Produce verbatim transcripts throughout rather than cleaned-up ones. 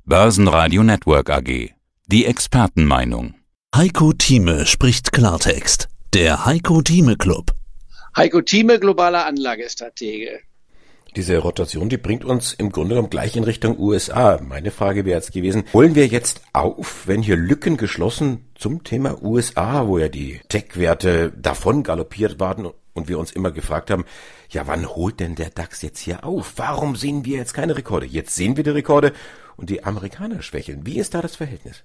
Börsenradio Network A G. Die Expertenmeinung. Heiko Thieme spricht Klartext. Der Heiko Thieme Club. Heiko Thieme, globaler Anlagestratege. Diese Rotation, die bringt uns im Grunde genommen gleich in Richtung U S A. Meine Frage wäre jetzt gewesen, holen wir jetzt auf, wenn hier Lücken geschlossen zum Thema U S A, wo ja die Tech-Werte davon galoppiert waren und wir uns immer gefragt haben, ja, wann holt denn der DAX jetzt hier auf? Warum sehen wir jetzt keine Rekorde? Jetzt sehen wir die Rekorde und die Amerikaner schwächeln. Wie ist da das Verhältnis?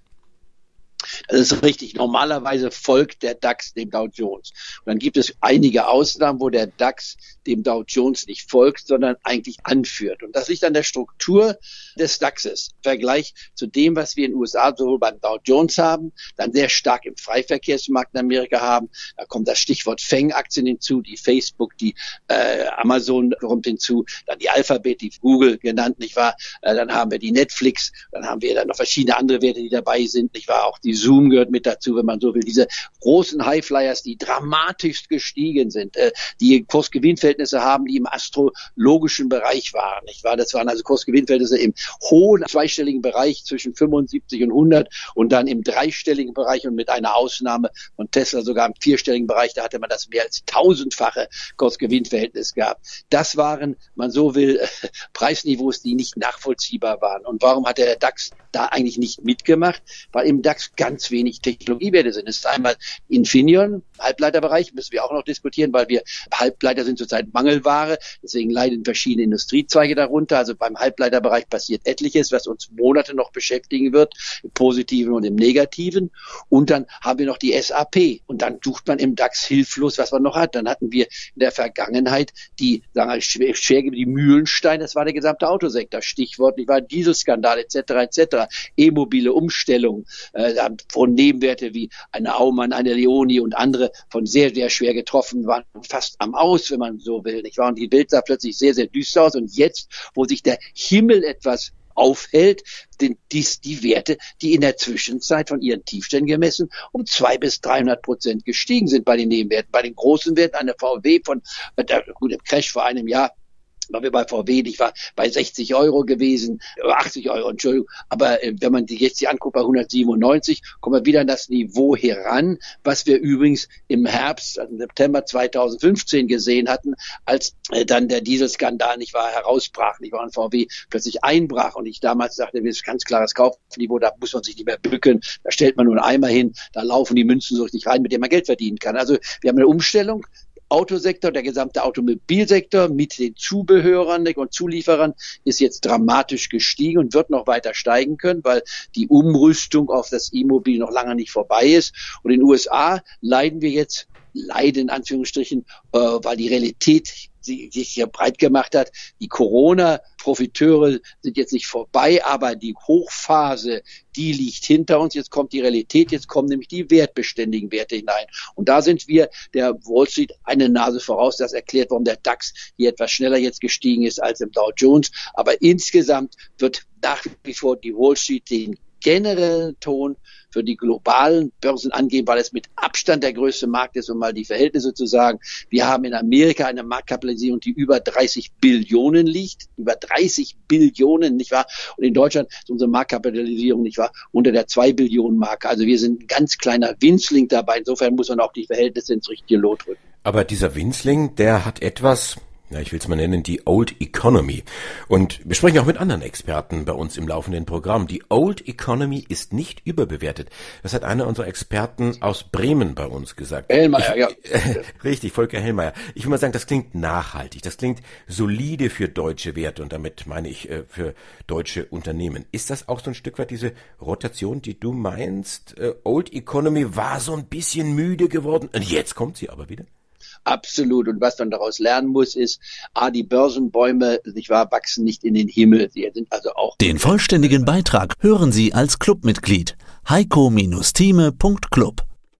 Das ist richtig. Normalerweise folgt der DAX dem Dow Jones. Und dann gibt es einige Ausnahmen, wo der DAX dem Dow Jones nicht folgt, sondern eigentlich anführt. Und das liegt an der Struktur des DAXes. Im Vergleich zu dem, was wir in den U S A sowohl beim Dow Jones haben, dann sehr stark im Freiverkehrsmarkt in Amerika haben. Da kommt das Stichwort Fang-Aktien hinzu, die Facebook, die äh, Amazon kommt hinzu, dann die Alphabet, die Google genannt, nicht wahr? Äh, dann haben wir die Netflix, dann haben wir dann noch verschiedene andere Werte, die dabei sind, nicht wahr? Auch die Zoom gehört mit dazu, wenn man so will. Diese großen Highflyers, die dramatisch gestiegen sind, äh, die Kursgewinnverhältnisse haben, die im astrologischen Bereich waren, nicht wahr? Das waren also Kursgewinnverhältnisse im hohen zweistelligen Bereich zwischen fünfundsiebzig und hundert und dann im dreistelligen Bereich und mit einer Ausnahme von Tesla sogar im vierstelligen Bereich, da hatte man das mehr als tausendfache Kursgewinnverhältnis gehabt. Das waren, man so will, äh, Preisniveaus, die nicht nachvollziehbar waren. Und warum hat der DAX da eigentlich nicht mitgemacht? Weil im DAX ganz wenig Technologiewerte sind. Es ist einmal Infineon, Halbleiterbereich, müssen wir auch noch diskutieren, weil wir Halbleiter sind zurzeit Mangelware, deswegen leiden verschiedene Industriezweige darunter. Also beim Halbleiterbereich passiert etliches, was uns Monate noch beschäftigen wird, im Positiven und im Negativen. Und dann haben wir noch die S A P und dann sucht man im DAX hilflos, was man noch hat. Dann hatten wir in der Vergangenheit die, sagen wir, schwer, schwer die Mühlenstein, das war der gesamte Autosektor, Stichwort, nicht wahr, Dieselskandal et cetera et cetera, E-mobile Umstellung, äh, von Nebenwerte wie eine Aumann, eine Leoni und andere von sehr, sehr schwer getroffen, waren fast am Aus, wenn man so will, nicht wahr? Und die Bild sah plötzlich sehr, sehr düster aus. Und jetzt, wo sich der Himmel etwas aufhält, sind dies die Werte, die in der Zwischenzeit von ihren Tiefständen gemessen um zwei bis dreihundert Prozent gestiegen sind bei den Nebenwerten. Bei den großen Werten, eine V W von, äh, gut, im Crash vor einem Jahr, waren wir bei V W, ich war bei sechzig Euro gewesen, achtzig Euro, Entschuldigung, aber äh, wenn man die jetzt die anguckt bei hundertsiebenundneunzig, kommen wir wieder an das Niveau heran, was wir übrigens im Herbst, also im September zweitausendfünfzehn gesehen hatten, als äh, dann der Dieselskandal nicht wahr herausbrach, nicht wahr, und V W plötzlich einbrach und ich damals sagte, das ist ein ganz klares Kaufniveau, da muss man sich nicht mehr bücken, da stellt man nur einen Eimer hin, da laufen die Münzen so richtig rein, mit denen man Geld verdienen kann. Also wir haben eine Umstellung. Autosektor, der gesamte Automobilsektor mit den Zubehörern und Zulieferern ist jetzt dramatisch gestiegen und wird noch weiter steigen können, weil die Umrüstung auf das E-Mobil noch lange nicht vorbei ist. Und in den U S A leiden wir jetzt, leiden in Anführungsstrichen, äh, weil die Realität sich hier breit gemacht hat. Die Corona-Profiteure sind jetzt nicht vorbei, aber die Hochphase, die liegt hinter uns. Jetzt kommt die Realität, jetzt kommen nämlich die wertbeständigen Werte hinein. Und da sind wir der Wall Street eine Nase voraus. Das erklärt, warum der DAX hier etwas schneller jetzt gestiegen ist als im Dow Jones. Aber insgesamt wird nach wie vor die Wall Street den generellen Ton für die globalen Börsen angeben, weil es mit Abstand der größte Markt ist, um mal die Verhältnisse zu sagen. Wir haben in Amerika eine Marktkapitalisierung, die über dreißig Billionen liegt, über dreißig Billionen, nicht wahr? Und in Deutschland ist unsere Marktkapitalisierung, nicht wahr, unter der zwei Billionen Marke. Also wir sind ein ganz kleiner Winzling dabei. Insofern muss man auch die Verhältnisse ins richtige Lot rücken. Aber dieser Winzling, der hat etwas, ja, ich will es mal nennen, die Old Economy. Und wir sprechen auch mit anderen Experten bei uns im laufenden Programm. Die Old Economy ist nicht überbewertet. Das hat einer unserer Experten aus Bremen bei uns gesagt. Hellmeier, ja. Äh, richtig, Volker Hellmeier. Ich will mal sagen, das klingt nachhaltig, das klingt solide für deutsche Werte und damit meine ich äh, für deutsche Unternehmen. Ist das auch so ein Stück weit diese Rotation, die du meinst? Äh, Old Economy war so ein bisschen müde geworden und jetzt kommt sie aber wieder? Absolut. Und was man daraus lernen muss, ist, ah, die Börsenbäume, nicht wahr, wachsen nicht in den Himmel. Sie sind also auch. Den vollständigen Beitrag hören Sie als Clubmitglied. heiko Thieme Punkt club